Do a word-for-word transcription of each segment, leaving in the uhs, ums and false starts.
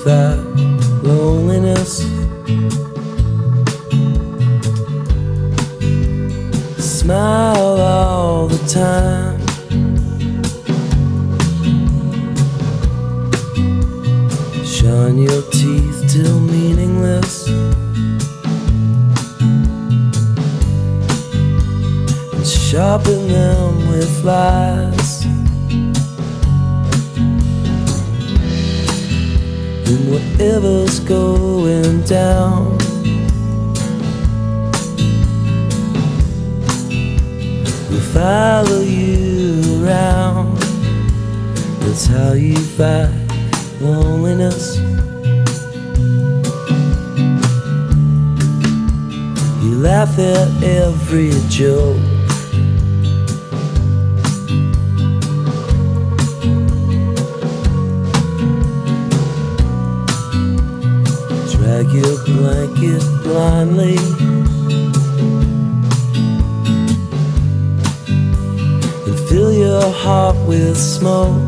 fight loneliness. Smile all the time. Shine your teeth till meaningless, and sharpen them with lies. And whatever's going down, we'll follow you around. That's how you fight loneliness. You laugh at every joke, drag your blanket blindly, and fill your heart with smoke.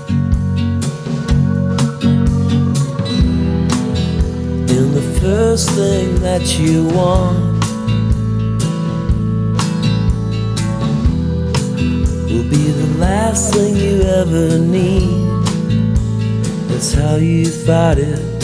And the first thing that you want will be the last thing you ever need. That's how you fight it.